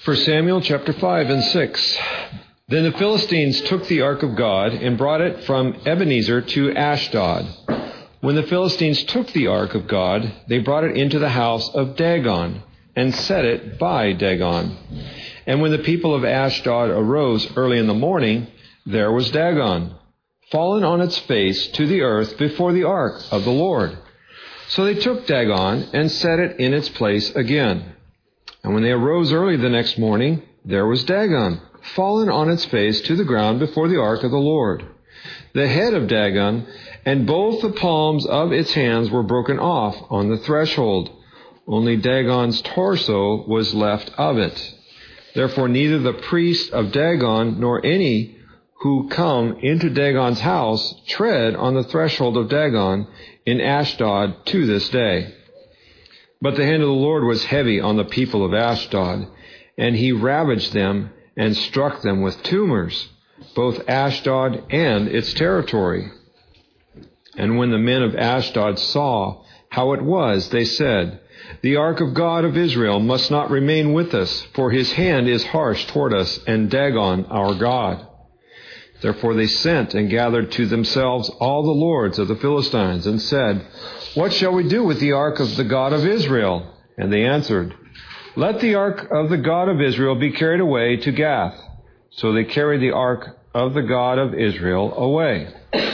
1 Samuel chapter 5 and 6. Then the Philistines took the ark of God and brought it from Ebenezer to Ashdod. When the Philistines took the ark of God, they brought it into the house of Dagon and set it by Dagon. And when the people of Ashdod arose early in the morning, there was Dagon, fallen on its face to the earth before the ark of the Lord. So they took Dagon and set it in its place again. And when they arose early the next morning, there was Dagon, fallen on its face to the ground before the ark of the Lord. The head of Dagon and both the palms of its hands were broken off on the threshold. Only Dagon's torso was left of it. Therefore neither the priest of Dagon nor any who come into Dagon's house tread on the threshold of Dagon in Ashdod to this day. But the hand of the Lord was heavy on the people of Ashdod, and he ravaged them and struck them with tumors, both Ashdod and its territory. And when the men of Ashdod saw how it was, they said, "The ark of God of Israel must not remain with us, for his hand is harsh toward us, and Dagon our God." Therefore they sent and gathered to themselves all the lords of the Philistines, and said, "What shall we do with the ark of the God of Israel?" And they answered, "Let the ark of the God of Israel be carried away to Gath." So they carried the ark of the God of Israel away.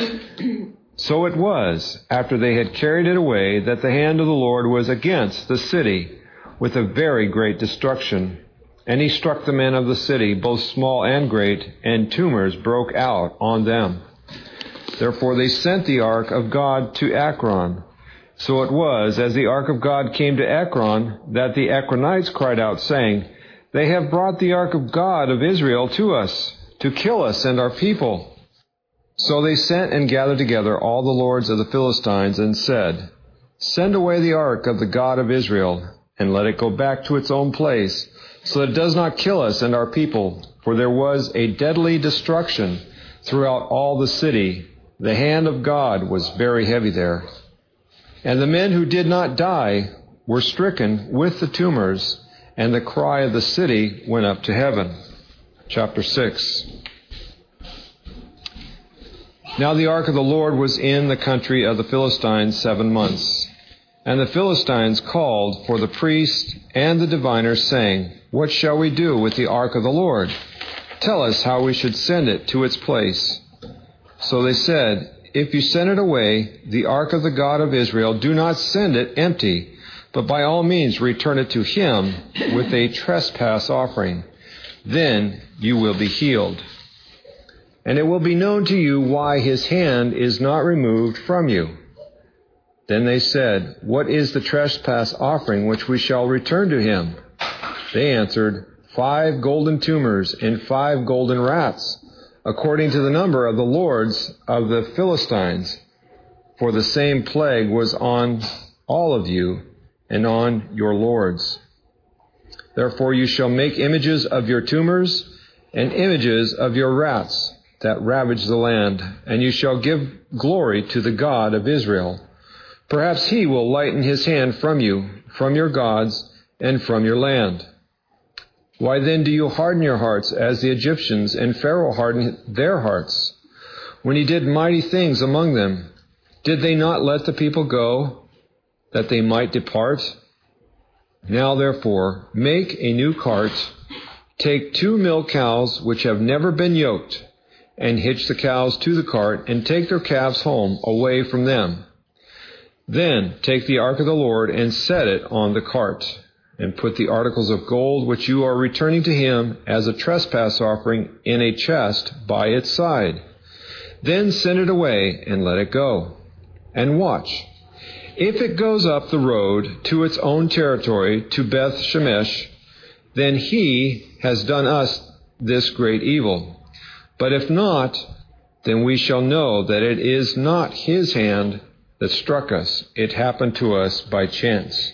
So it was, after they had carried it away, that the hand of the Lord was against the city with a very great destruction. And he struck the men of the city, both small and great, and tumors broke out on them. Therefore they sent the ark of God to Ekron. So it was, as the ark of God came to Ekron, that the Ekronites cried out, saying, "They have brought the ark of God of Israel to us, to kill us and our people." So they sent and gathered together all the lords of the Philistines, and said, "Send away the ark of the God of Israel, and let it go back to its own place, so that it does not kill us and our people. For there was a deadly destruction throughout all the city. The hand of God was very heavy there. And the men who did not die were stricken with the tumors, and the cry of the city went up to heaven." Chapter 6. Now the ark of the Lord was in the country of the Philistines 7 months. And the Philistines called for the priests and the diviners, saying, "What shall we do with the ark of the Lord? Tell us how we should send it to its place." So they said, "If you send it away, the ark of the God of Israel, do not send it empty, but by all means return it to him with a trespass offering. Then you will be healed. And it will be known to you why his hand is not removed from you." Then they said, "What is the trespass offering which we shall return to him?" They answered, 5 golden tumors and 5 golden rats, according to the number of the lords of the Philistines. For the same plague was on all of you and on your lords. Therefore you shall make images of your tumors and images of your rats that ravage the land, and you shall give glory to the God of Israel. Perhaps he will lighten his hand from you, from your gods, and from your land. Why then do you harden your hearts as the Egyptians and Pharaoh hardened their hearts? When he did mighty things among them, did they not let the people go, that they might depart? Now therefore, make a new cart, take 2 milk cows which have never been yoked, and hitch the cows to the cart, and take their calves home away from them. Then take the ark of the Lord and set it on the cart, and put the articles of gold which you are returning to him as a trespass offering in a chest by its side. Then send it away and let it go. And watch. If it goes up the road to its own territory, to Beth Shemesh, then he has done us this great evil. But if not, then we shall know that it is not his hand that struck us. It happened to us by chance."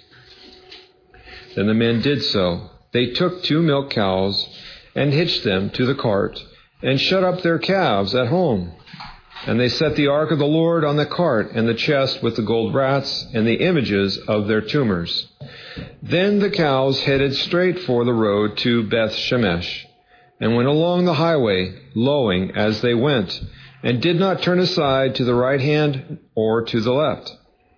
Then the men did so. They took 2 milk cows and hitched them to the cart and shut up their calves at home. And they set the ark of the Lord on the cart, and the chest with the gold rats, and the images of their tumors. Then the cows headed straight for the road to Beth Shemesh, and went along the highway, lowing as they went, and did not turn aside to the right hand or to the left.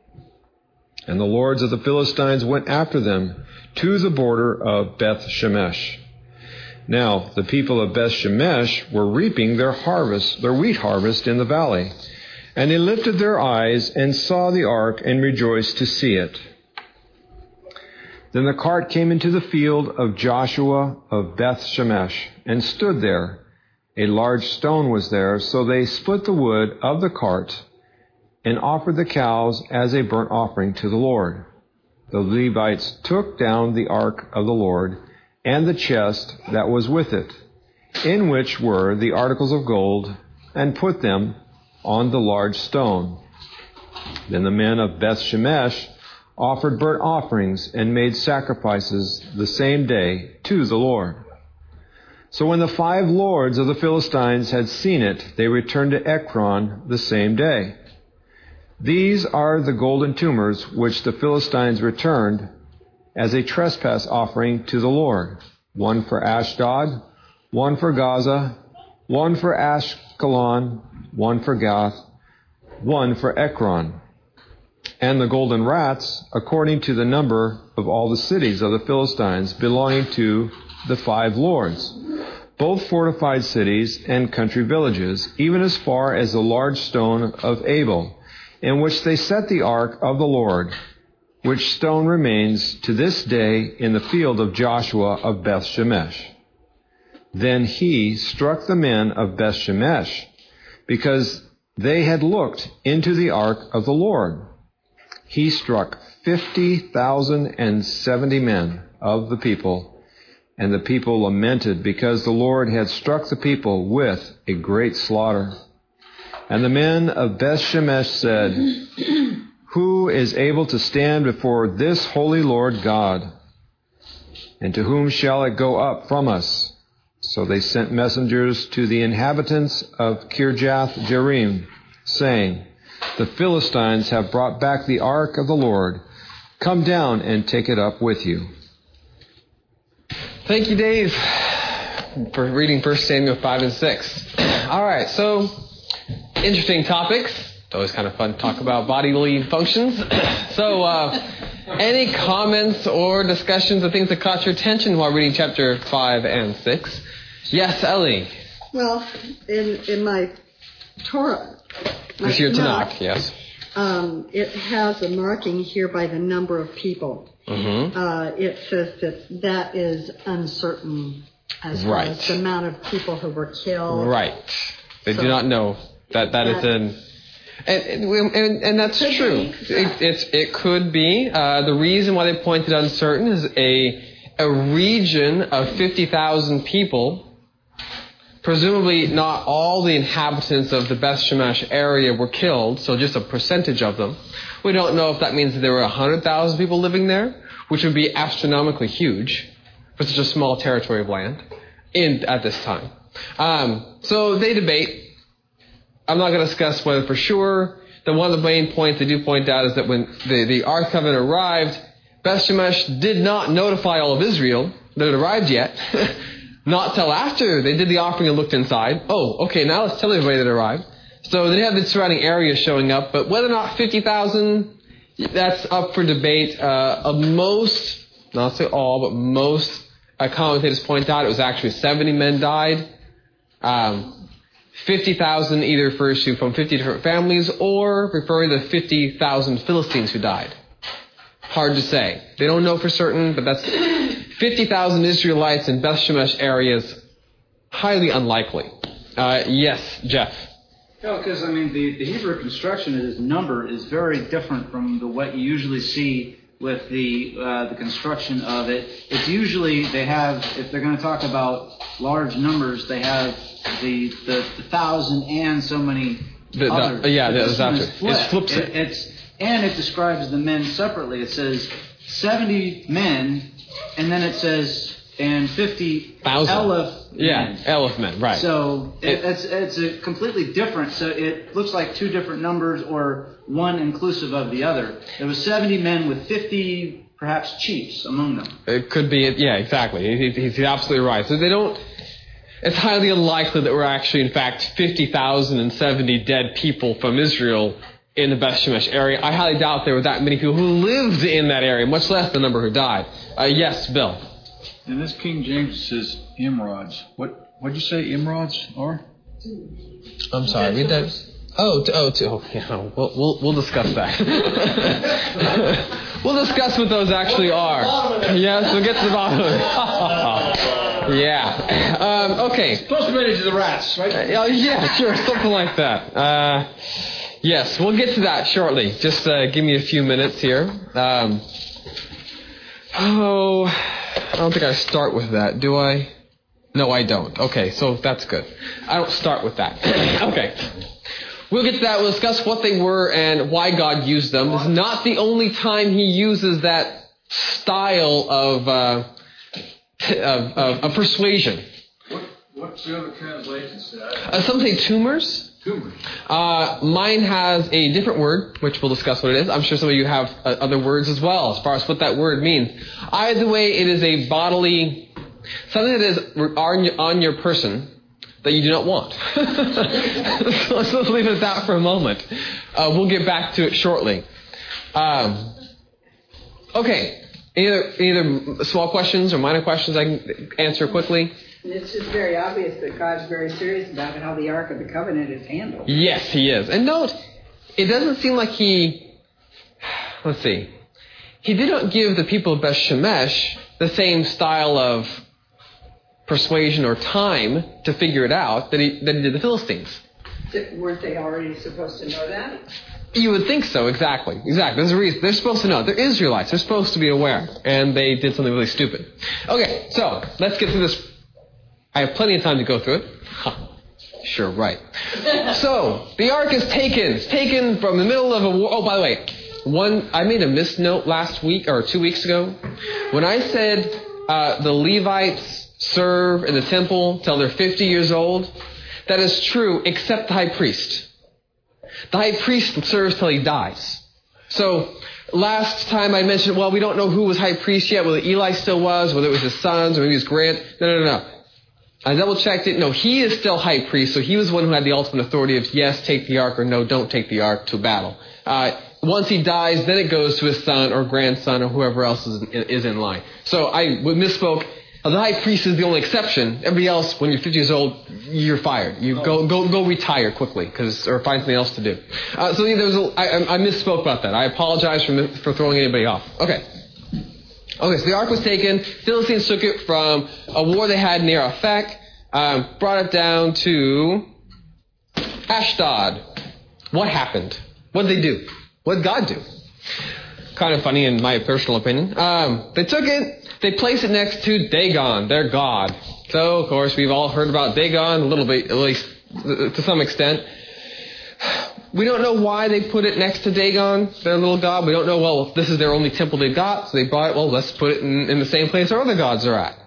And the lords of the Philistines went after them to the border of Beth Shemesh. Now the people of Beth Shemesh were reaping their wheat harvest in the valley. And they lifted their eyes and saw the ark and rejoiced to see it. Then the cart came into the field of Joshua of Beth Shemesh and stood there. A large stone was there, so they split the wood of the cart and offered the cows as a burnt offering to the Lord. The Levites took down the ark of the Lord and the chest that was with it, in which were the articles of gold, and put them on the large stone. Then the men of Beth Shemesh offered burnt offerings and made sacrifices the same day to the Lord. So when the 5 lords of the Philistines had seen it, they returned to Ekron the same day. These are the golden tumors which the Philistines returned as a trespass offering to the Lord, 1 for Ashdod, 1 for Gaza, 1 for Ashkelon, 1 for Gath, 1 for Ekron. And the golden rats, according to the number of all the cities of the Philistines belonging to the 5 lords, both fortified cities and country villages, even as far as the large stone of Abel, in which they set the ark of the Lord, which stone remains to this day in the field of Joshua of Beth Shemesh. Then he struck the men of Beth Shemesh, because they had looked into the ark of the Lord. He struck 50,070 men of the people, and the people lamented because the Lord had struck the people with a great slaughter. And the men of Beth Shemesh said, "Who is able to stand before this holy Lord God? And to whom shall it go up from us?" So they sent messengers to the inhabitants of Kirjath Jearim, saying, "The Philistines have brought back the ark of the Lord. Come down and take it up with you." Thank you, Dave, for reading 1 Samuel 5 and 6. All right, so interesting topics. It's always kind of fun to talk about bodily functions. So, any comments or discussions of things that caught your attention while reading chapter 5 and 6? Yes, Ellie. Well, in my Torah, This is your Tanakh, yes. It has a marking here by the number of people. Mm-hmm. It says that is uncertain as far as the amount of people who were killed. Right. They do not know that is an... And that's true. It could be. The reason why they pointed uncertain is a region of 50,000 people. Presumably not all the inhabitants of the Beth Shemesh area were killed, so just a percentage of them. We don't know if that means that there were 100,000 people living there, which would be astronomically huge for such a small territory of land at this time. So they debate. I'm not going to discuss whether for sure. One of the main points they do point out is that when the Ark Covenant arrived, Beth Shemesh did not notify all of Israel that it arrived yet. Not till after they did the offering and looked inside. Oh, okay, now let's tell everybody that it arrived. So they have the surrounding area showing up, but whether or not 50,000, that's up for debate. Most, not say all, but most commentators point out it was actually 70 men died. 50,000 either refers to from 50 different families or referring to the 50,000 Philistines who died. Hard to say. They don't know for certain, but that's 50,000 Israelites in Beth Shemesh areas. Highly unlikely. Yes, Jeff. No, because, the Hebrew construction of this number is very different from what you usually see with the construction of it. It's usually they have, if they're going to talk about large numbers, they have the 1,000 and so many others. It flips it. And it describes the men separately. It says 70 men, and then it says and 50 1,000. Eleph men. Eleph men, right. So it's a completely different. So it looks like two different numbers or one inclusive of the other. There was 70 men with 50 perhaps chiefs among them. It could be, yeah, exactly. He's absolutely right. So they don't, it's highly unlikely that we're actually, in fact, 50,070 dead people from Israel in the Beth Shemesh area. I highly doubt there were that many people who lived in that area, much less the number who died. Yes, Bill. In this King James it says Imrods. What'd you say Imrods are? I'm sorry, read that. Yeah, we'll discuss that. We'll discuss what those actually are. Yes, we'll get to the bottom of it. Yeah. Okay. Supposed to be to the rats, right? Yeah, sure, something like that. Yes, we'll get to that shortly. Just give me a few minutes here. I don't think I start with that, do I? No, I don't. Okay, so that's good. I don't start with that. Okay. We'll get to that. We'll discuss what they were and why God used them. This is not the only time He uses that style of persuasion. What's the other translation say? Some say tumors. Tumors. Mine has a different word, which we'll discuss what it is. I'm sure some of you have other words as well, as far as what that word means. Either way, it is a bodily, something that is on your person that you do not want. So let's leave it at that for a moment. We'll get back to it shortly. Okay. Either small questions or minor questions I can answer quickly. It's just very obvious that God's very serious about how the Ark of the Covenant is handled. Yes, He is. And note, it doesn't seem like He did not give the people of Beth Shemesh the same style of persuasion or time to figure it out that he did the Philistines. Weren't they already supposed to know that? You would think so, exactly. There's a reason. They're supposed to know. They're Israelites. They're supposed to be aware. And they did something really stupid. Okay, so let's get through this. I have plenty of time to go through it. Sure, right. So, the ark is taken. It's taken from the middle of a war. Oh, by the way, I made a misnote last week or 2 weeks ago. When I said the Levites serve in the temple till they're 50 years old, that is true except the high priest. The high priest serves till he dies. So, last time I mentioned, we don't know who was high priest yet, whether Eli still was, whether it was his sons, or maybe his grand. No. I double-checked it. No, he is still high priest, so he was the one who had the ultimate authority of, yes, take the ark, or no, don't take the ark to battle. Once he dies, then it goes to his son or grandson or whoever else is in line. So I misspoke. The high priest is the only exception. Everybody else, when you're 50 years old, you're fired. You go retire quickly, or find something else to do. So I misspoke about that. I apologize for throwing anybody off. Okay, so the ark was taken. Philistines took it from a war they had near Aphek, brought it down to Ashdod. What happened? What did they do? What did God do? Kind of funny in my personal opinion. They took it, they placed it next to Dagon, their god. So, of course, we've all heard about Dagon a little bit, at least to some extent. We don't know why they put it next to Dagon, their little god. We don't know, if this is their only temple they've got, so they brought it, let's put it in the same place our other gods are at.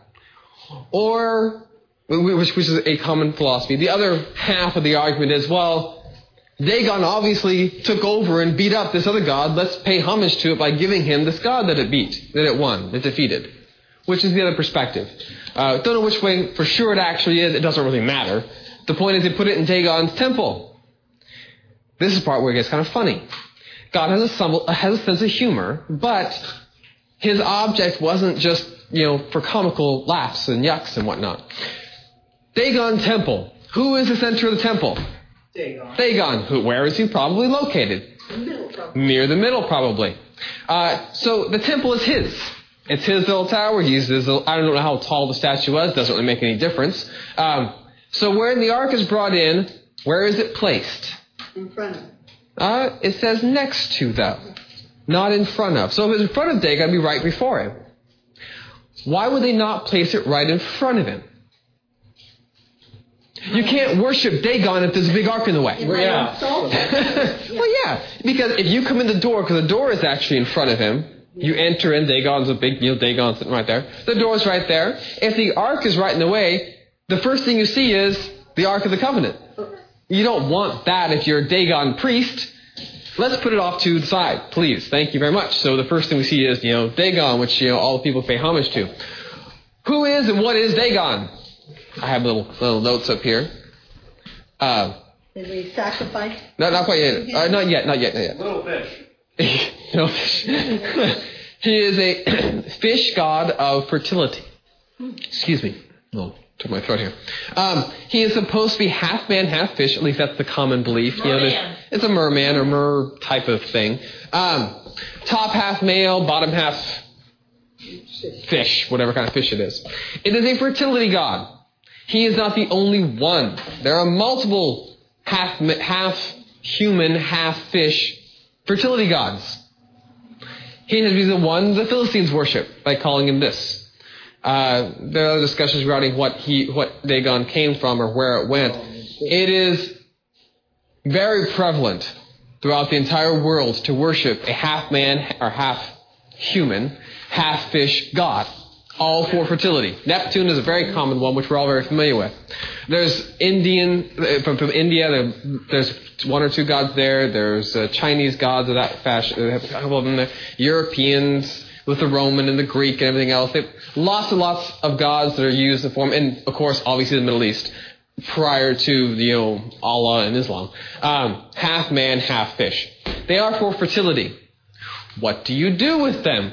Or, which is a common philosophy. The other half of the argument is, Dagon obviously took over and beat up this other god. Let's pay homage to it by giving him this god that it won, it defeated. Which is the other perspective. Don't know which way for sure it actually is. It doesn't really matter. The point is they put it in Dagon's temple. This is the part where it gets kind of funny. God has a sense of humor, but his object wasn't just, for comical laughs and yucks and whatnot. Dagon temple. Who is the center of the temple? Dagon. Where is he probably located? Near the middle, probably. So the temple is his. It's his little tower. I don't know how tall the statue was. Doesn't really make any difference. So when the ark is brought in, where is it placed? In front of. It says next to, though. Not in front of. So if it's in front of Dagon, it'd be right before him. Why would they not place it right in front of him? You can't worship Dagon if there's a big ark in the way. Yeah. Because if you come in the door, because the door is actually in front of him, You enter in, Dagon's a big deal, Dagon's sitting right there. The door's right there. If the ark is right in the way, the first thing you see is the Ark of the Covenant. You don't want that if you're a Dagon priest. Let's put it off to the side, please. Thank you very much. So the first thing we see is, Dagon, which, all the people pay homage to. Who is and what is Dagon? I have little notes up here. Did we sacrifice? No, not quite yet. Not yet. Little fish. No fish. He is a fish god of fertility. Excuse me. No. Took my throat here. He is supposed to be half man, half fish. At least that's the common belief. It's a merman or mer type of thing. Top half male, bottom half fish, whatever kind of fish it is. It is a fertility god. He is not the only one. There are multiple half human, half fish fertility gods. He is the one the Philistines worship by calling him this. There are other discussions regarding what Dagon came from or where it went. It is very prevalent throughout the entire world to worship a half man or half human, half fish god, all for fertility. Neptune is a very common one, which we're all very familiar with. There's from India, there's one or two gods there. There's Chinese gods of that fashion. A couple of them there. Europeans, with the Roman and the Greek and everything else. Lots and lots of gods that are used to form, and of course, obviously the Middle East, prior to, Allah and Islam. Half man, half fish. They are for fertility. What do you do with them?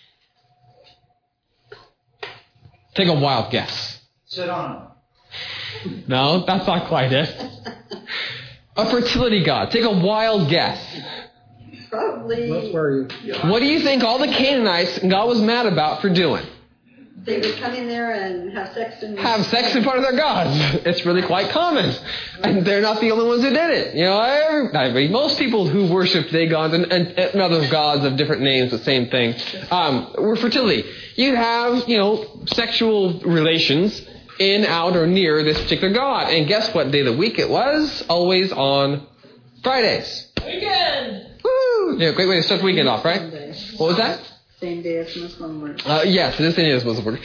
Take a wild guess. Sit on them. No, that's not quite it. A fertility god. Take a wild guess. Probably. What do you think all the Canaanites God was mad about for doing? They would come in there and have sex in front of their gods. It's really quite common. And they're not the only ones who did it. Most people who worship Dagon and other gods of different names, the same thing, were fertility. You'd have, sexual relations in, out, or near this particular god. And guess what day of the week it was? Always on Fridays. Weekend! Woo! Yeah, great way to start the weekend off, right? What was that? Same day as Muslim work. Yes, it is same day as Muslim work.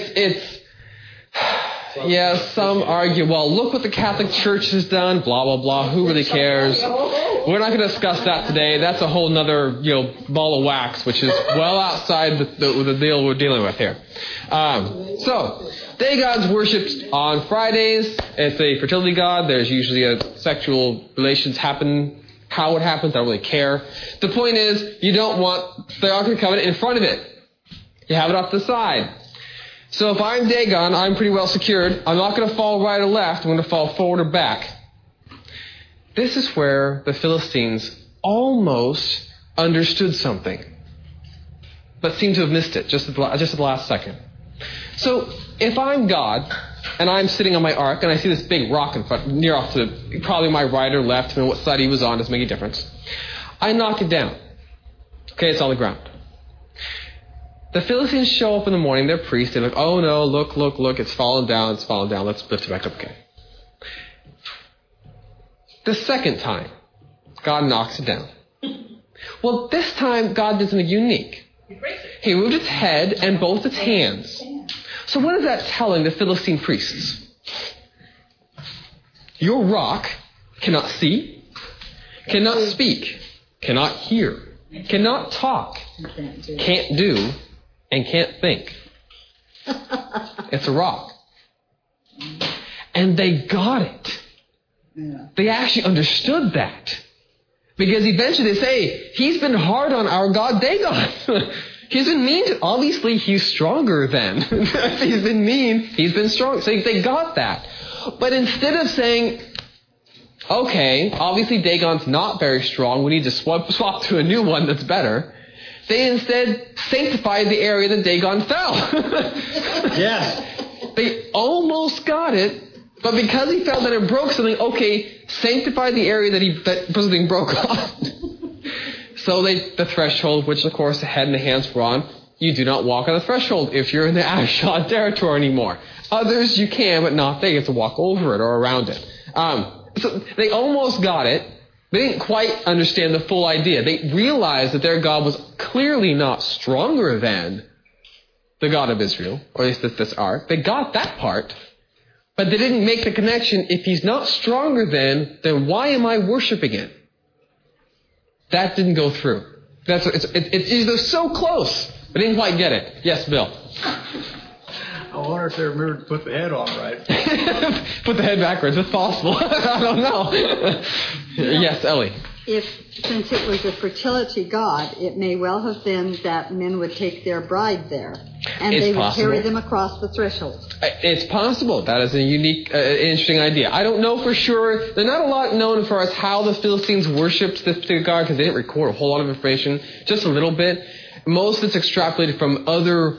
Some argue, well, look what the Catholic Church has done, blah, blah, blah. Who really cares? We're not going to discuss that today. That's a whole nother, ball of wax, which is well outside the deal we're dealing with here. So, Dagon's worshipped on Fridays. It's a fertility god. There's usually sexual relations happen. How it happens, I don't really care. The point is, you don't want the Ark of the Covenant in front of it. You have it off the side. So if I'm Dagon, I'm pretty well secured. I'm not going to fall right or left. I'm going to fall forward or back. This is where the Philistines almost understood something, but seem to have missed it just at the last second. So if I'm God, and I'm sitting on my ark, and I see this big rock in front, near off to probably my right or left, and what side he was on doesn't make a difference. I knock it down. Okay, it's on the ground. The Philistines show up in the morning, they're priests, they're like, oh no, look, it's fallen down, let's lift it back up again. The second time, God knocks it down. Well, this time, God did something unique. He moved its head and both its hands. So what is that telling the Philistine priests? Your rock cannot see, cannot speak, cannot hear, cannot talk, can't do, and can't think. It's a rock. And they got it. They actually understood that. Because eventually they say, he's been hard on our God Dagon. He's been mean to, obviously he's stronger then. He's been mean, he's been strong. So they got that. But instead of saying, okay, obviously Dagon's not very strong, we need to swap to a new one that's better, they instead sanctified the area that Dagon fell. Yes. They almost got it, but because he felt that it broke something, okay, sanctify the area that something broke on. So the threshold, which of course the head and the hands were on, you do not walk on the threshold if you're in the Ashdod territory anymore. Others you can, but not they. You have to walk over it or around it. So they almost got it, They didn't quite understand the full idea. They realized that their God was clearly not stronger than the God of Israel, or at least this ark. They got that part, but they didn't make the connection. If he's not stronger then why am I worshiping it? That didn't go through. They're so close, but they didn't quite get it. Yes, Bill. I wonder if they remembered to put the head on right. Put the head backwards. It's possible. I don't know. Yes, Ellie. Since it was a fertility god, it may well have been that men would take their bride there, and they would carry them across the threshold. It's possible. That is a unique, interesting idea. I don't know for sure. There's not a lot known as far as how the Philistines worshipped this particular god, because they didn't record a whole lot of information, just a little bit. Most of it's extrapolated from other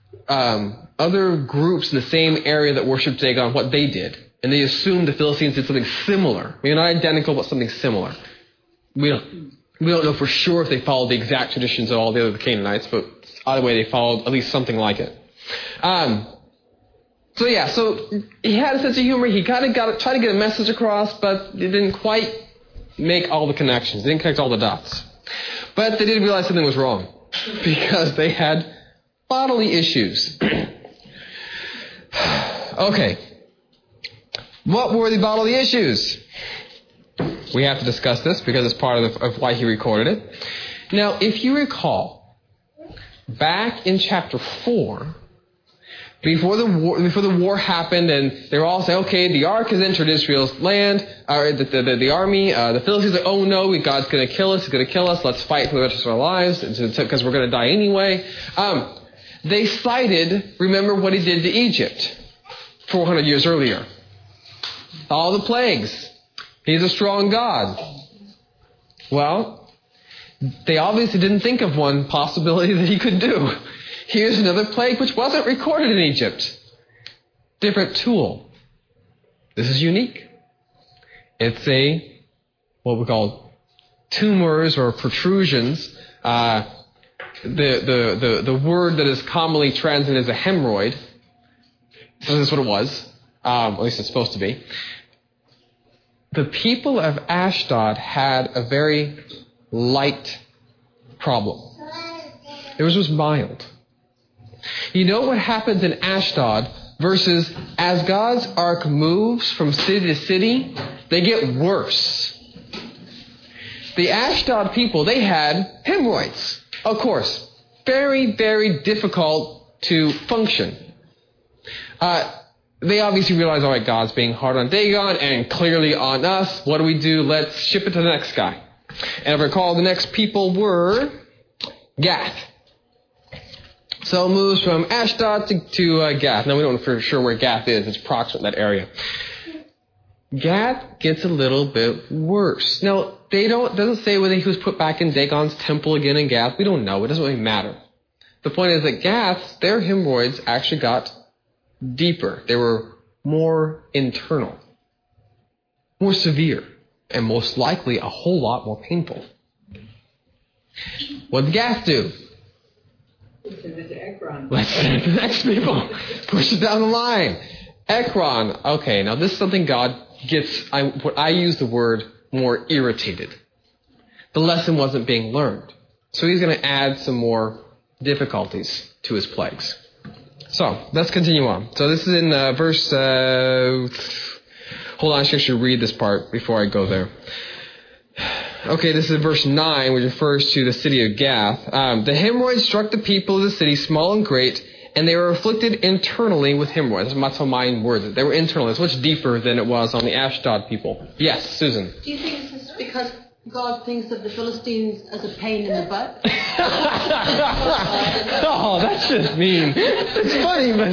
groups in the same area that worshipped Dagon, what they did. And they assumed the Philistines did something similar. Maybe not identical, but something similar. We don't know for sure if they followed the exact traditions of all the other Canaanites, but either way, they followed at least something like it. So he had a sense of humor. He kind of tried to get a message across, but it didn't quite make all the connections. They didn't connect all the dots. But they did realize something was wrong, because they had bodily issues. Okay. What were the bodily issues? We have to discuss this because it's part of why he recorded it. Now, if you recall, back in chapter 4, before the war happened, and they were all saying, okay, the ark has entered Israel's land, or the army, the Philistines are like, oh no, God's going to kill us, let's fight for the rest of our lives, because we're going to die anyway. They cited, remember what he did to Egypt 400 years earlier. All the plagues. He's a strong God. Well, they obviously didn't think of one possibility that he could do. Here's another plague which wasn't recorded in Egypt. Different tool. This is unique. It's what we call tumors or protrusions. The word that is commonly translated as a hemorrhoid. So this is what it was. At least it's supposed to be. The people of Ashdod had a very light problem. Theirs was mild. You know what happens in Ashdod versus as God's ark moves from city to city, they get worse. The Ashdod people, they had hemorrhoids. Of course, very, very difficult to function. They obviously realize, all right, God's being hard on Dagon and clearly on us. What do? Let's ship it to the next guy. And if I recall, the next people were Gath. So it moves from Ashdod to Gath. Now, we don't know for sure where Gath is. It's approximate that area. Gath gets a little bit worse. Now, doesn't say whether he was put back in Dagon's temple again in Gath. We don't know. It doesn't really matter. The point is that Gath, their hemorrhoids actually got deeper. They were more internal, more severe, and most likely a whole lot more painful. What did Gath do? Send it to Ekron. Let's send it to the next people. Push it down the line. Ekron. Okay, now this is something God gets, I use the word more irritated. The lesson wasn't being learned. So he's going to add some more difficulties to his plagues. So, let's continue on. So this is in verse... hold on, I should read this part before I go there. Okay, this is verse 9, which refers to the city of Gath. The hemorrhoids struck the people of the city, small and great, and they were afflicted internally with hemorrhoids. That's how mine words it. They were internal. It's much deeper than it was on the Ashdod people. Yes, Susan. Do you think this is because God thinks of the Philistines as a pain in the butt? Oh, that's just mean. It's funny, but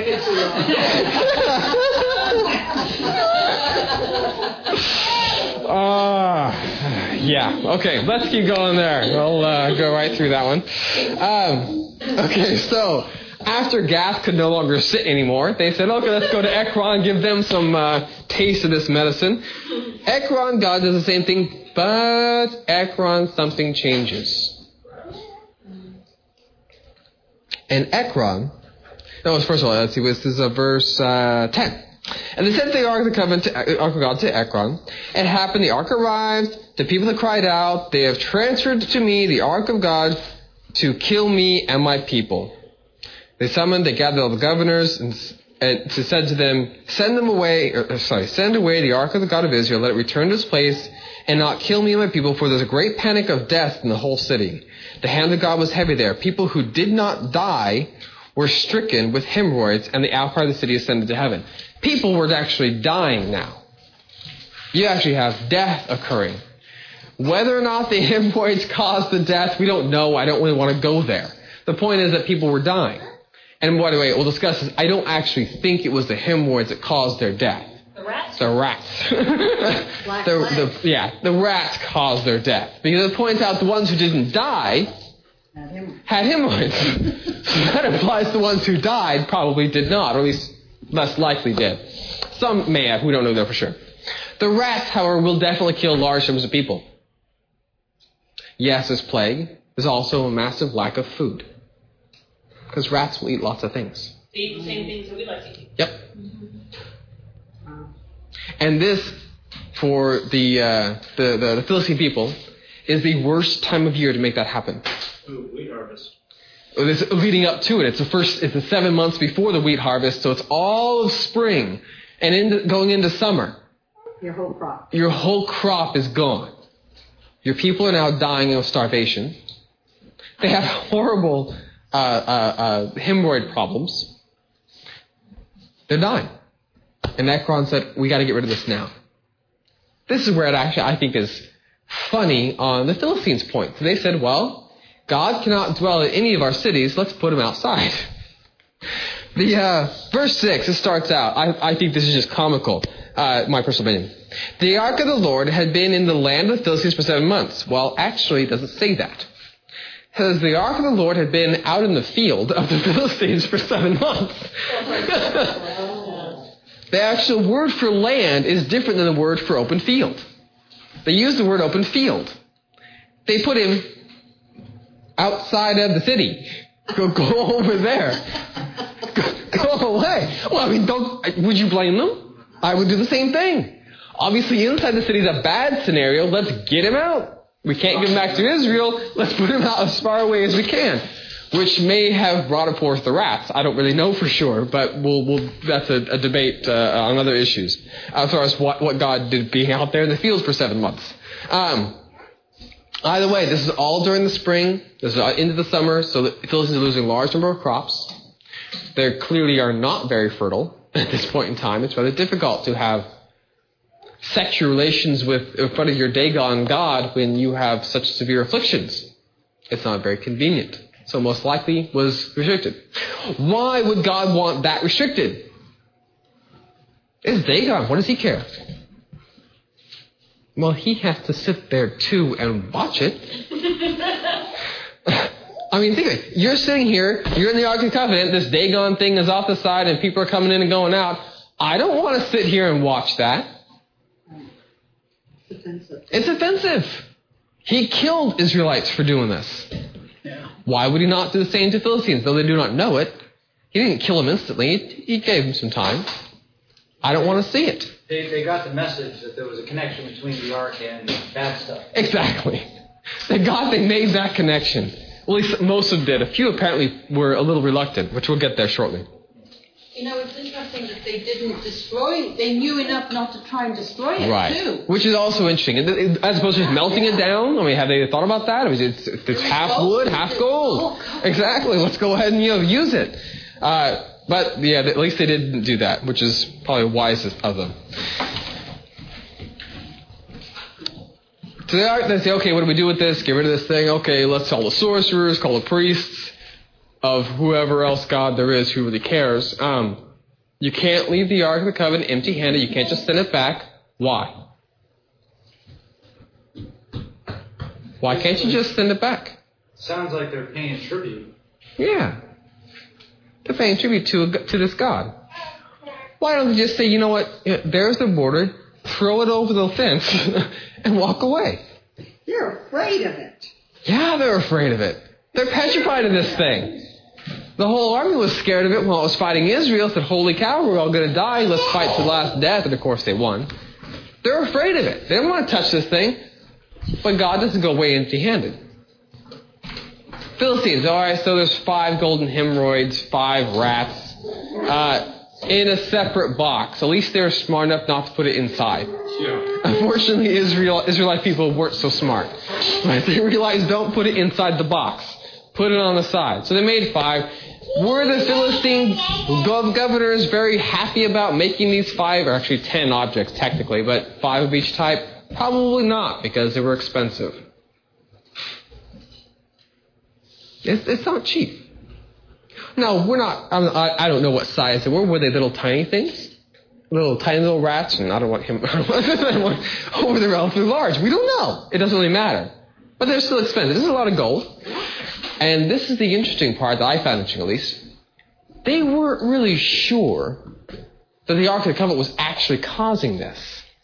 yeah. Okay, let's keep going there. We'll go right through that one. Okay, so after Gath could no longer sit anymore, they said, okay, let's go to Ekron, give them some taste of this medicine. Ekron, God does the same thing. But Ekron, something changes. And Ekron, first of all, let's see, this is verse 10. And they sent the Ark of God to Ekron. It happened, the Ark arrived, the people that cried out, they have transferred to me the Ark of God to kill me and my people. They gathered all the governors and said to them, send away the Ark of the God of Israel, let it return to its place, and not kill me and my people, for there's a great panic of death in the whole city. The hand of God was heavy there. People who did not die were stricken with hemorrhoids, and the outcry of the city ascended to heaven. People were actually dying now. You actually have death occurring. Whether or not the hemorrhoids caused the death, we don't know. I don't really want to go there. The point is that people were dying. And by the way, we'll discuss this. I don't actually think it was the hemorrhoids that caused their death. The rats? The rats. The rats caused their death. Because it points out the ones who didn't die had hemorrhoids. So that implies the ones who died probably did not, or at least less likely did. Some may have, we don't know that for sure. The rats, however, will definitely kill large numbers of people. Yes, there's plague. There's also a massive lack of food. Because rats will eat lots of things. They eat the same things that we like to eat. Yep. And this, for the Philistine people, is the worst time of year to make that happen. Wheat harvest. It's leading up to it. It's the 7 months before the wheat harvest, so it's all of spring and going into summer. Your whole crop. Your whole crop is gone. Your people are now dying of starvation. They have horrible hemorrhoid problems. They're dying. And Ekron said, we got to get rid of this now. This is where it actually, I think, is funny on the Philistines' point. So they said, well, God cannot dwell in any of our cities. Let's put him outside. Verse 6, it starts out. I think this is just comical, my personal opinion. The ark of the Lord had been in the land of the Philistines for 7 months. Well, actually, it doesn't say that. It says the ark of the Lord had been out in the field of the Philistines for 7 months. The actual word for land is different than the word for open field. They use the word open field. They put him outside of the city. Go over there. Go away. Well, I mean, would you blame them? I would do the same thing. Obviously, inside the city is a bad scenario. Let's get him out. We can't get him back to Israel. Let's put him out as far away as we can. Which may have brought forth the rats. I don't really know for sure, but that's a debate on other issues. As far as what God did being out there in the fields for 7 months. Either way, this is all during the spring. This is into the summer, so the Philistines are losing a large number of crops. They clearly are not very fertile at this point in time. It's rather difficult to have sexual relations in front of your Dagon God when you have such severe afflictions. It's not very convenient. So most likely was restricted. Why would God want that restricted? It's Dagon. What does he care? Well, he has to sit there too and watch it. I mean, think of it. You're sitting here, you're in the Ark of the Covenant, this Dagon thing is off the side and people are coming in and going out. I don't want to sit here and watch that. It's offensive. He killed Israelites for doing this. Why would he not do the same to Philistines? Though they do not know it. He didn't kill them instantly. He gave them some time. I don't want to see it. They got the message that there was a connection between the ark and bad stuff. Exactly. They made that connection. Well, at least most of them did. A few apparently were a little reluctant, which we'll get there shortly. You know, it's interesting that they didn't destroy. They knew enough not to try and destroy it, too. Which is also interesting. As opposed to just melting it down. I mean, have they thought about that? I mean, it's half wood, half gold. Exactly. Let's go ahead and use it. But yeah, at least they didn't do that, which is probably wisest of them. So they say, okay, what do we do with this? Get rid of this thing. Okay, let's call the sorcerers, call the priests of whoever else God there is who really cares. You can't leave the Ark of the Covenant empty-handed. You can't just send it back. Why? Why can't you just send it back? Sounds like they're paying tribute. Yeah. They're paying tribute to this God. Why don't they just say, you know what, there's the border, throw it over the fence, and walk away? They're afraid of it. Yeah, they're afraid of it. They're petrified of this thing. The whole army was scared of it while it was fighting Israel. Said, holy cow, we're all going to die. Let's fight to the last death. And of course they won. They're afraid of it. They don't want to touch this thing. But God doesn't go away empty-handed. Philistines. All right, so there's 5 golden hemorrhoids, 5 rats in a separate box. At least they were smart enough not to put it inside. Yeah. Unfortunately, Israelite people weren't so smart. Right? They realized don't put it inside the box. Put it on the side. So they made 5. Were the Philistine governors very happy about making these 5, or actually 10 objects technically, but 5 of each type? Probably not, because they were expensive. It's not cheap. No, we're not. I don't know what size they were. Were they little tiny things? Tiny little rats? And I don't want him. Or were they relatively large? We don't know. It doesn't really matter. But they're still expensive. This is a lot of gold. And this is the interesting part that I found interesting, at least. They weren't really sure that the Ark of the Covenant was actually causing this.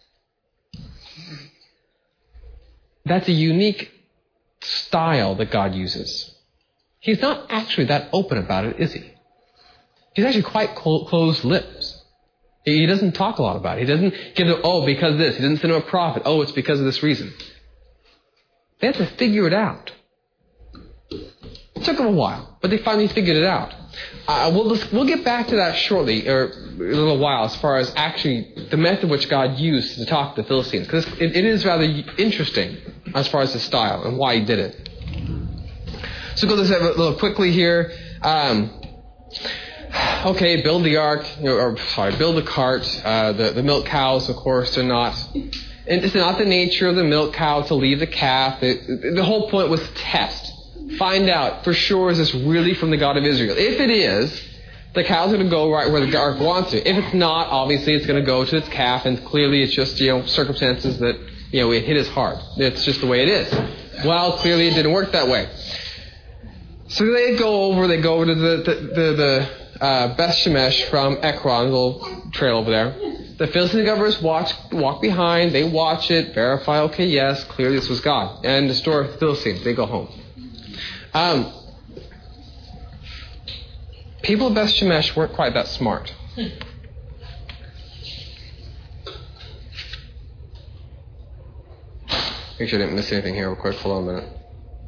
That's a unique style that God uses. He's not actually that open about it, is he? He's actually quite closed lips. He doesn't talk a lot about it. He doesn't give them, because of this. He doesn't send them a prophet. It's because of this reason. They have to figure it out. It took them a while, but they finally figured it out. We'll get back to that shortly, or a little while, as far as actually the method which God used to talk to the Philistines. Because it is rather interesting as far as the style and why he did it. So go this a little quickly here. Okay, build the ark, build the cart. The milk cows, of course, are not. It's not the nature of the milk cow to leave the calf. The whole point was to test. Find out for sure, is this really from the God of Israel? If it is, the cow's going to go right where the ark wants to. If it's not, obviously it's going to go to its calf, and clearly it's just circumstances that it hit his heart. It's just the way it is. Well, clearly it didn't work that way. So they go over to the Beth Shemesh from Ekron, a little trail over there. The Philistine governors walk behind, they watch it, verify, okay, yes, clearly this was God. And the story of the Philistines, they go home. People of Beth Shemesh weren't quite that smart. Make sure I didn't miss anything here real quick. Hold on a minute.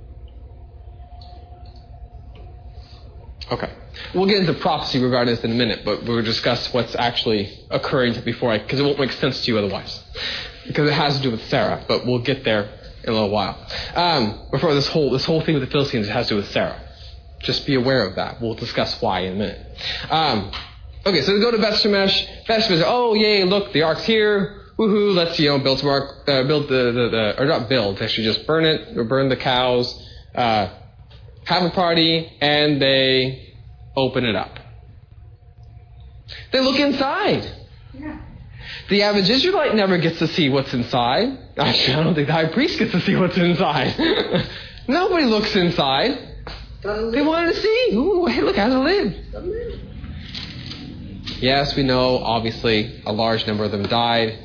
Okay. We'll get into prophecy regarding this in a minute, but we'll discuss what's actually occurring because it won't make sense to you otherwise. Because it has to do with Sarah, but we'll get there in a little while. Before this whole thing with the Philistines, it has to do with Sarah. Just be aware of that. We'll discuss why in a minute. Okay, so we go to Beth Shemesh. Beth Shemesh, oh yay, look, the ark's here. Woohoo, let's build some ark, or not build, actually just burn it, or burn the cows, have a party, and they open it up. They look inside. Yeah. The average Israelite never gets to see what's inside. Actually, I don't think the high priest gets to see what's inside. Nobody looks inside. They wanted to see. Ooh, hey, look, how's it live? Yes, we know, obviously, a large number of them died.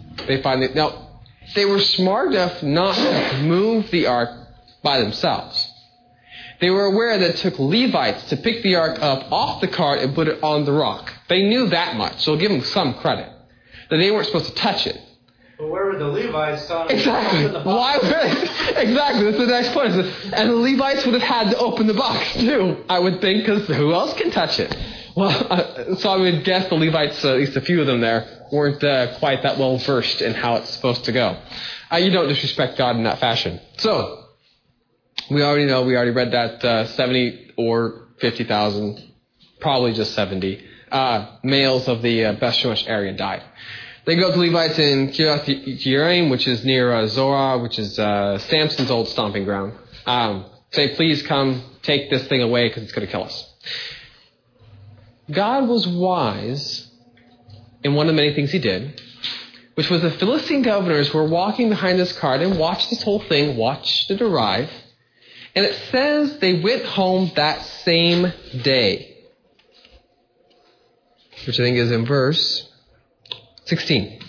They were smart enough not to move the ark by themselves. They were aware that it took Levites to pick the ark up off the cart and put it on the rock. They knew that much, so I'll give them some credit. That they weren't supposed to touch it. But where were the Levites? Exactly. Why would exactly, that's the next point. And the Levites would have had to open the box too, I would think, because who else can touch it? Well, so I would guess the Levites, at least a few of them there, weren't quite that well versed in how it's supposed to go. You don't disrespect God in that fashion. So, we already read that 70 or 50,000, probably just 70, males of the Beth Shemesh area died. They go to Levites in Kiriath Yearim, which is near Zorah, which is Samson's old stomping ground. Say, please come take this thing away because it's going to kill us. God was wise in one of the many things he did, which was the Philistine governors were walking behind this cart and watched this whole thing, watched it arrive. And it says they went home that same day, which I think is in verse 16.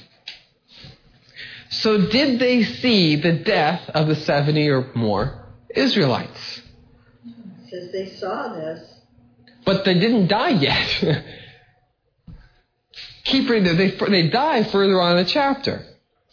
So did they see the death of the 70 or more Israelites? It says they saw this. But they didn't die yet. Keep reading. They die further on in the chapter.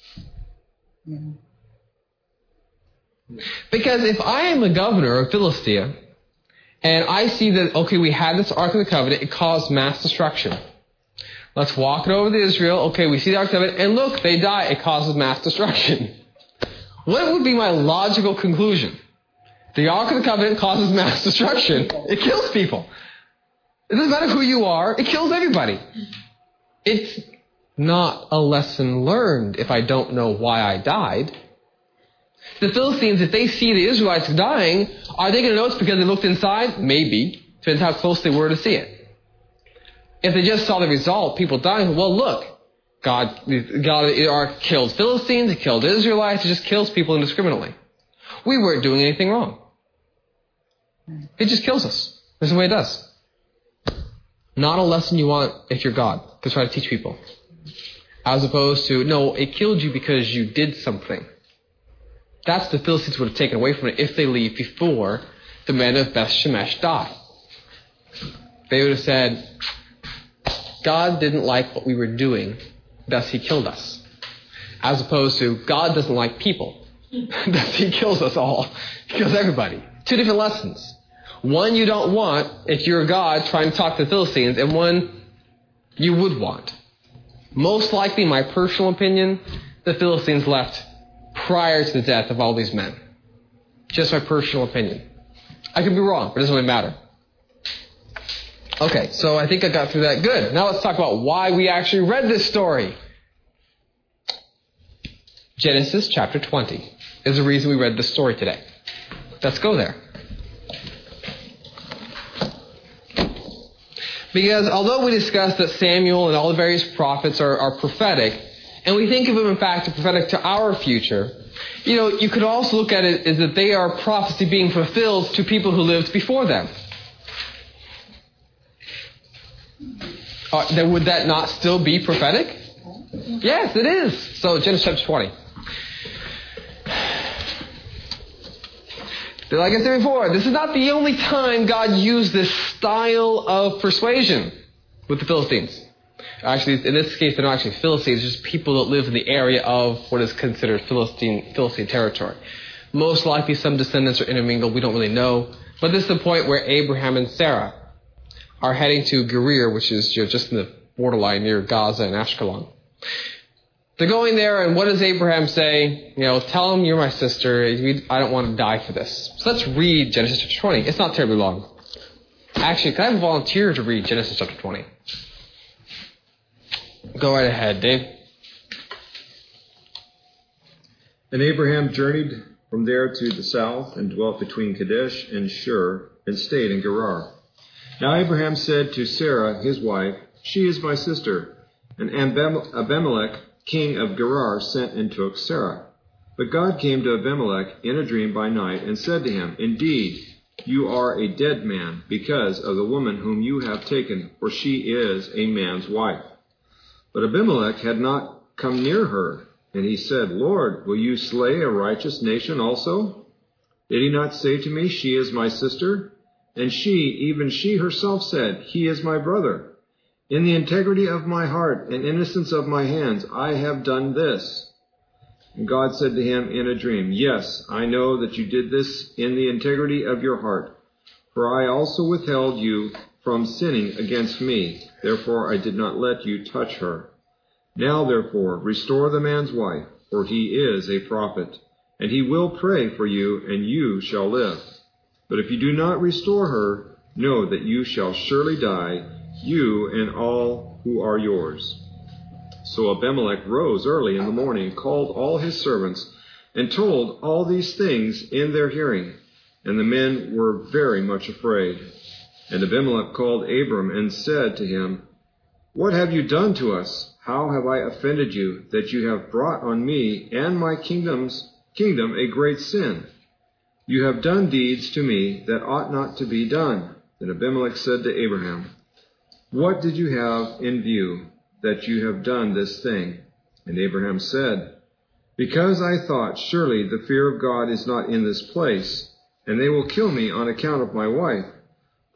Because if I am the governor of Philistia, and I see that, okay, we had this Ark of the Covenant, it caused mass destruction. Let's walk it over to Israel. Okay, we see the Ark of the Covenant, and look, they die. It causes mass destruction. What would be my logical conclusion? The Ark of the Covenant causes mass destruction. It kills people. It doesn't matter who you are. It kills everybody. It's not a lesson learned if I don't know why I died. The Philistines, if they see the Israelites dying, are they going to know it's because they looked inside? Maybe. Depends how close they were to see it. If they just saw the result, people dying, well, look, God killed Philistines, it killed Israelites, it just kills people indiscriminately. We weren't doing anything wrong. It just kills us. That's the way it does. Not a lesson you want, if you're God, to try to teach people. As opposed to, no, it killed you because you did something. That's the Philistines would have taken away from it if they leave before the men of Beth Shemesh die. They would have said, God didn't like what we were doing, thus he killed us. As opposed to, God doesn't like people, thus he kills us all. He kills everybody. Two different lessons. One you don't want if you're God trying to talk to the Philistines, and one you would want. Most likely, my personal opinion, the Philistines left prior to the death of all these men. Just my personal opinion. I could be wrong, but it doesn't really matter. Okay, so I think I got through that. Good. Now let's talk about why we actually read this story. Genesis chapter 20 is the reason we read this story today. Let's go there. Because although we discussed that Samuel and all the various prophets are prophetic, and we think of them, in fact, prophetic to our future, you could also look at it as that they are prophecy being fulfilled to people who lived before them. Then would that not still be prophetic? Yes, it is. So Genesis chapter 20. Like I said before, this is not the only time God used this style of persuasion with the Philistines. Actually, in this case, they're not actually Philistines, just people that live in the area of what is considered Philistine territory. Most likely some descendants are intermingled, we don't really know. But this is the point where Abraham and Sarah are heading to Gerar, which is just in the borderline near Gaza and Ashkelon. They're going there, and what does Abraham say? Tell him you're my sister. I don't want to die for this. So let's read Genesis chapter 20. It's not terribly long. Actually, can I have a volunteer to read Genesis chapter 20? Go right ahead, Dave. And Abraham journeyed from there to the south and dwelt between Kadesh and Shur and stayed in Gerar. Now Abraham said to Sarah, his wife, she is my sister. And Abimelech, king of Gerar, sent and took Sarah. But God came to Abimelech in a dream by night and said to him, indeed, you are a dead man because of the woman whom you have taken, for she is a man's wife. But Abimelech had not come near her, and he said, Lord, will you slay a righteous nation also? Did he not say to me, she is my sister? And even she herself said, he is my brother. In the integrity of my heart and innocence of my hands, I have done this. And God said to him in a dream, yes, I know that you did this in the integrity of your heart, for I also withheld you from sinning against me. Therefore I did not let you touch her. Now therefore restore the man's wife, for he is a prophet, and he will pray for you, and you shall live. But if you do not restore her, know that you shall surely die, you and all who are yours. So Abimelech rose early in the morning, called all his servants, and told all these things in their hearing. And the men were very much afraid. And Abimelech called Abram and said to him, what have you done to us? How have I offended you, that you have brought on me and my kingdom a great sin? You have done deeds to me that ought not to be done. Then Abimelech said to Abraham, what did you have in view, that you have done this thing? And Abraham said, because I thought, surely the fear of God is not in this place, and they will kill me on account of my wife.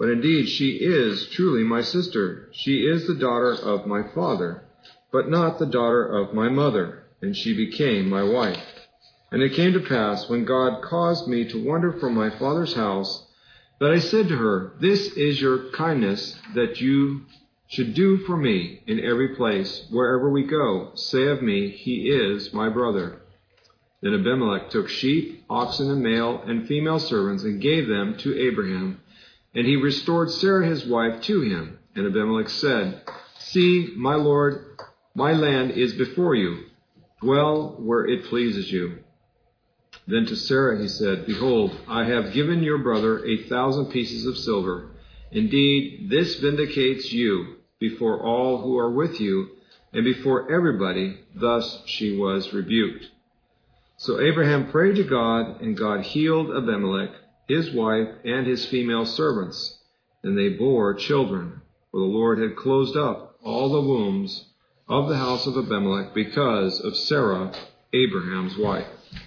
But indeed she is truly my sister. She is the daughter of my father, but not the daughter of my mother, and she became my wife. And it came to pass, when God caused me to wander from my father's house, that I said to her, This is your kindness that you should do for me in every place, wherever we go. Say of me, He is my brother. Then Abimelech took sheep, oxen, and male and female servants, and gave them to Abraham. And he restored Sarah his wife to him. And Abimelech said, See, my lord, my land is before you. Dwell where it pleases you. Then to Sarah he said, Behold, I have given your brother 1,000 pieces of silver. Indeed, this vindicates you before all who are with you, and before everybody. Thus she was rebuked. So Abraham prayed to God, and God healed Abimelech, his wife, and his female servants. And they bore children, for the Lord had closed up all the wombs of the house of Abimelech because of Sarah, Abraham's wife.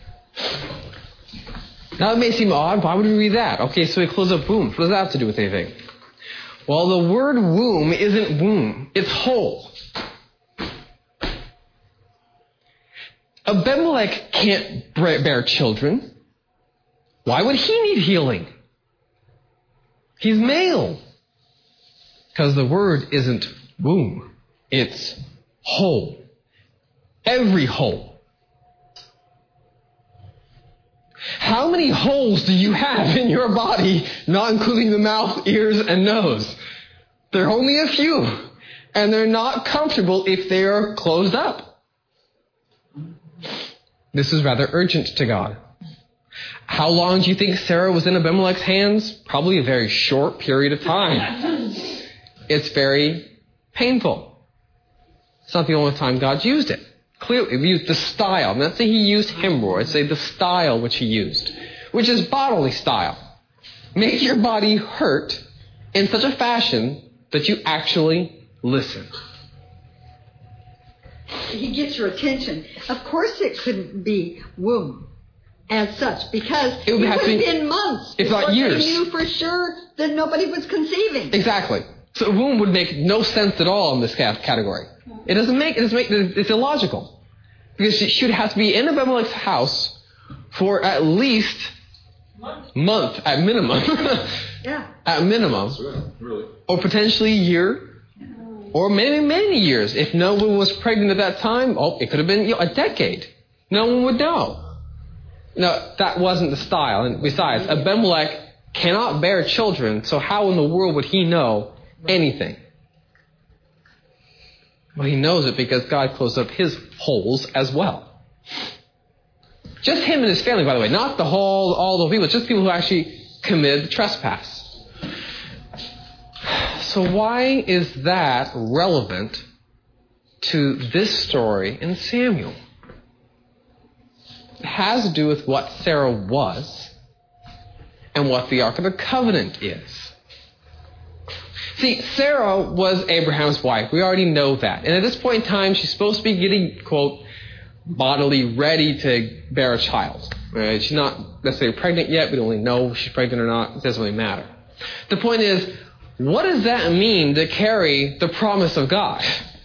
Now it may seem odd. Why would we read that? Okay, so he closed up wombs. What does that have to do with anything? Well, the word womb isn't womb. It's whole. Abimelech can't bear children. Why would he need healing? He's male. Because the word isn't womb. It's whole. Every hole. How many holes do you have in your body, not including the mouth, ears, and nose? There are only a few. And they're not comfortable if they are closed up. This is rather urgent to God. How long do you think Sarah was in Abimelech's hands? Probably a very short period of time. It's very painful. It's not the only time God's used it. Clearly, we used the style. Not say he used hemorrhoids, say the style which he used, which is bodily style. Make your body hurt in such a fashion that you actually listen. He gets your attention. Of course it couldn't be womb as such, because it would have been months if not years. They knew for sure that nobody was conceiving. Exactly. So womb would make no sense at all in this category. It's illogical. Because she would have to be in Abimelech's house for at least month at minimum. Yeah. At minimum. Really? Or potentially a year. Or maybe many years. If no one was pregnant at that time, it could have been a decade. No one would know. No, that wasn't the style. And besides, Abimelech cannot bear children, so how in the world would he know anything? Well, he knows it because God closed up his holes as well. Just him and his family, by the way. Not all the people. Just people who actually committed the trespass. So why is that relevant to this story in Samuel? It has to do with what Sarah was and what the Ark of the Covenant is. See, Sarah was Abraham's wife. We already know that. And at this point in time, she's supposed to be getting, quote, bodily ready to bear a child. Right? She's not necessarily pregnant yet. We don't really know if she's pregnant or not. It doesn't really matter. The point is, what does that mean to carry the promise of God?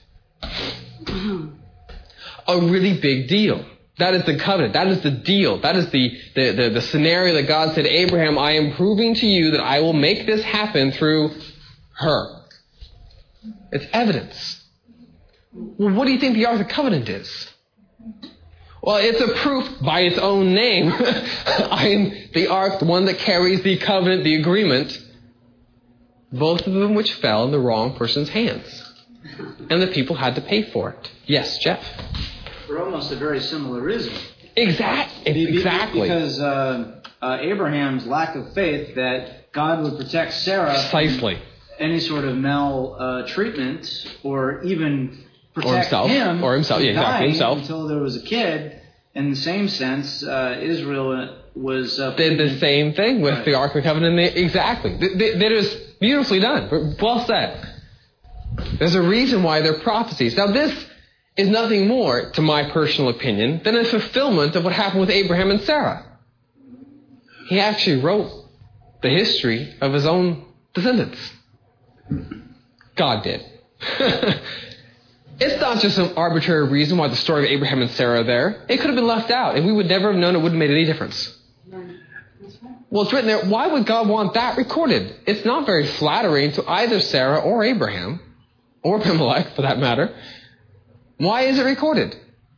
A really big deal. That is the covenant. That is the deal. That is the scenario that God said, Abraham, I am proving to you that I will make this happen through her. It's evidence. Well, what do you think the Ark of the Covenant is? Well, it's a proof by its own name. I am the Ark, the one that carries the covenant, the agreement, both of them which fell in the wrong person's hands. And the people had to pay for it. Yes, Jeff? They're almost a very similar reason. Exactly. Because Abraham's lack of faith that God would protect Sarah precisely from any sort of maltreatment or even protect him or himself. Yeah, exactly. Himself. Until there was a kid. In the same sense, Israel was... did the same thing with the Ark of the Covenant. Exactly. That is beautifully done. Well said. There's a reason why they're prophecies. Now this is nothing more, to my personal opinion, than a fulfillment of what happened with Abraham and Sarah. He actually wrote the history of his own descendants. God did. It's not just some arbitrary reason why the story of Abraham and Sarah are there. It could have been left out, and we would never have known. It wouldn't have made any difference. Well, it's written there. Why would God want that recorded? It's not very flattering to either Sarah or Abraham, or Abimelech, for that matter. Why is it recorded?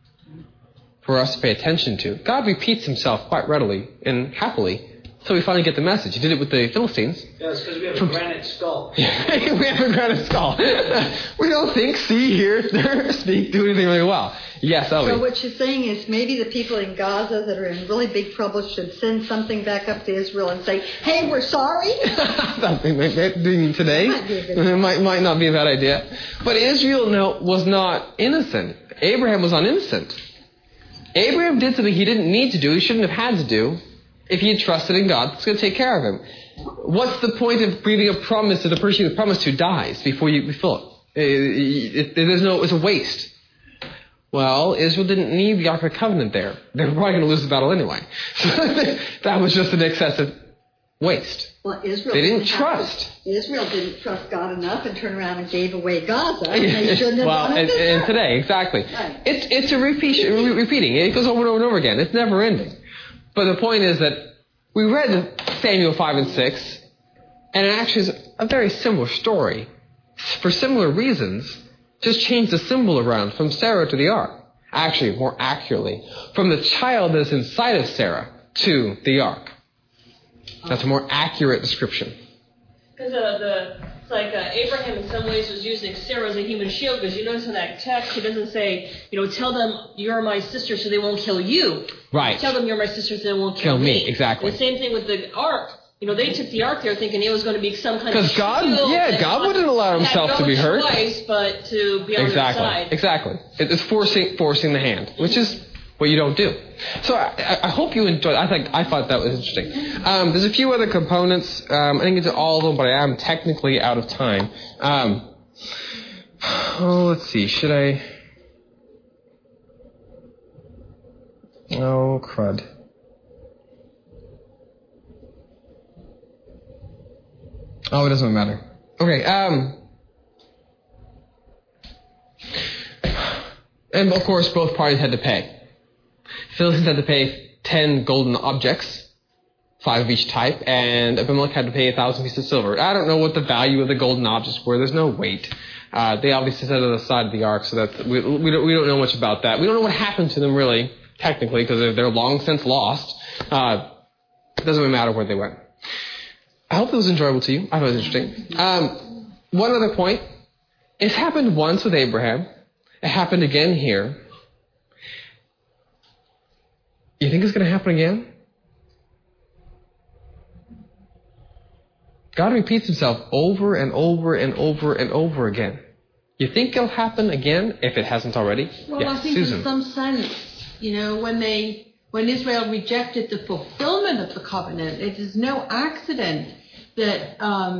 For us to pay attention to. God repeats himself quite readily and happily. So we finally get the message. He did it with the Philistines. Yeah, it's because we have a granite skull. We have a granite skull. We don't think, see, hear, speak, do anything really well. Yes, Ellie. So what you're saying is maybe the people in Gaza that are in really big trouble should send something back up to Israel and say, hey, we're sorry? Something like that today. It might not be a bad idea. But Israel was not innocent. Abraham was not innocent. Abraham did something he didn't need to do, he shouldn't have had to do. If he had trusted in God, it's going to take care of him. What's the point of breathing a promise to the person you promised to dies before you fulfill it? It's a waste. Well, Israel didn't need the Ark of the Covenant there. They were probably going to lose the battle anyway. So that was just an excessive waste. Well, Israel they didn't trust. Israel didn't trust God enough and turned around and gave away Gaza. And they shouldn't have done it and today, exactly. Right. It's a repeating. It goes over and over and over again. It's never ending. But the point is that we read Samuel 5 and 6, and it actually is a very similar story. For similar reasons, just change the symbol around from Sarah to the ark. Actually, more accurately, from the child that is inside of Sarah to the ark. That's a more accurate description. Because it's like Abraham in some ways was using Sarah as a human shield, because you notice in that text he doesn't say, tell them you're my sister so they won't kill you. Right. Tell them you're my sister so they won't kill me. Exactly. And the same thing with the ark. They took the ark there thinking it was going to be some kind of shield. Because God wouldn't allow himself to be hurt. Twice, but to be on their side. Exactly. It's forcing the hand, which is what you don't do. So I hope you enjoyed. I thought that was interesting. There's a few other components. I didn't get to all of them, but I am technically out of time. Let's see. Should I? Oh, crud. Oh, it doesn't matter. Okay. And of course, both parties had to pay. Philistines had to pay 10 golden objects, 5 of each type, and Abimelech had to pay 1,000 pieces of silver. I don't know what the value of the golden objects were. There's no weight. They obviously set it on the side of the ark, so that we don't know much about that. We don't know what happened to them really, technically, because they're long since lost. It doesn't really matter where they went. I hope it was enjoyable to you. I thought it was interesting. One other point. It's happened once with Abraham. It happened again here. You think it's going to happen again? God repeats himself over and over and over and over again. You think it'll happen again if it hasn't already? Well, yes, I think Susan. in some sense, when Israel rejected the fulfillment of the covenant, it is no accident that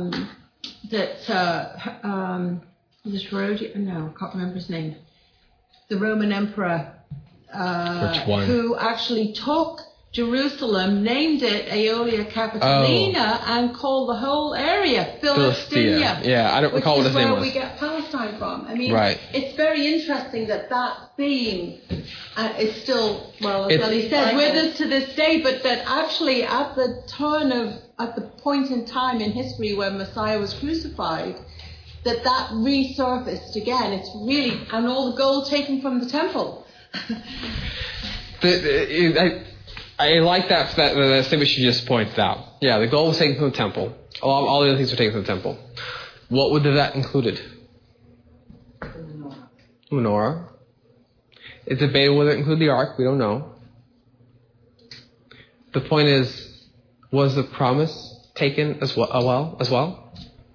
Herodias, I can't remember his name, the Roman emperor, which one? Who actually took Jerusalem, named it Aelia Capitolina, and called the whole area Philistia. Yeah, I don't recall what his name was. Which is where we get Palestine from. I mean, right. It's very interesting that theme is still, as he said, with us to this day, but that actually at the point in time in history when Messiah was crucified, that resurfaced again. It's really, and all the gold taken from the temple. I like that statement she just pointed out. Yeah, the gold was taken from the temple. All the other things were taken from the temple. What would that included? Menorah. It's debatable whether it included the ark. We don't know. The point is, was the promise taken as well?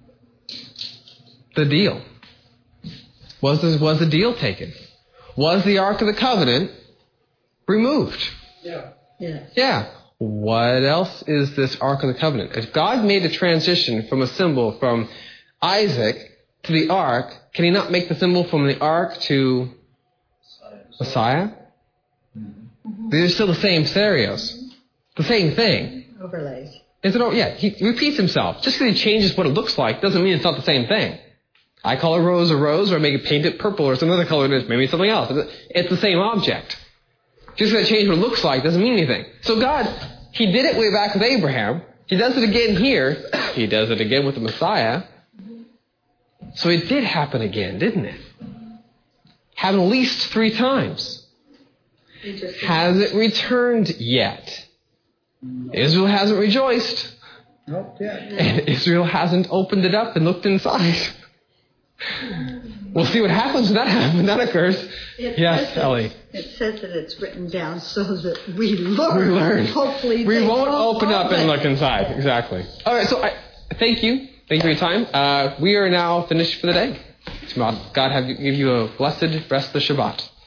The deal. Was the deal taken? Was the Ark of the Covenant removed? Yeah. What else is this Ark of the Covenant? If God made the transition from a symbol from Isaac to the Ark, can he not make the symbol from the Ark to Messiah? Mm-hmm. These are still the same scenarios. The same thing. Overlays. Is it? Yeah, he repeats himself. Just because he changes what it looks like doesn't mean it's not the same thing. I call a rose, or I make it paint it purple or some other color, maybe it's something else. It's the same object. Just because it changed what it looks like doesn't mean anything. So God, he did it way back with Abraham. He does it again here. He does it again with the Messiah. So it did happen again, didn't it? Happened at least 3 times. Has it returned yet? Israel hasn't rejoiced. Nope, yeah. And Israel hasn't opened it up and looked inside. We'll see what happens when that occurs. Yes, Ellie. It says that it's written down so that we learn. We learn. Hopefully we won't open up and look inside. Exactly. All right, so thank you. Thank you for your time. We are now finished for the day. God give you a blessed rest of the Shabbat.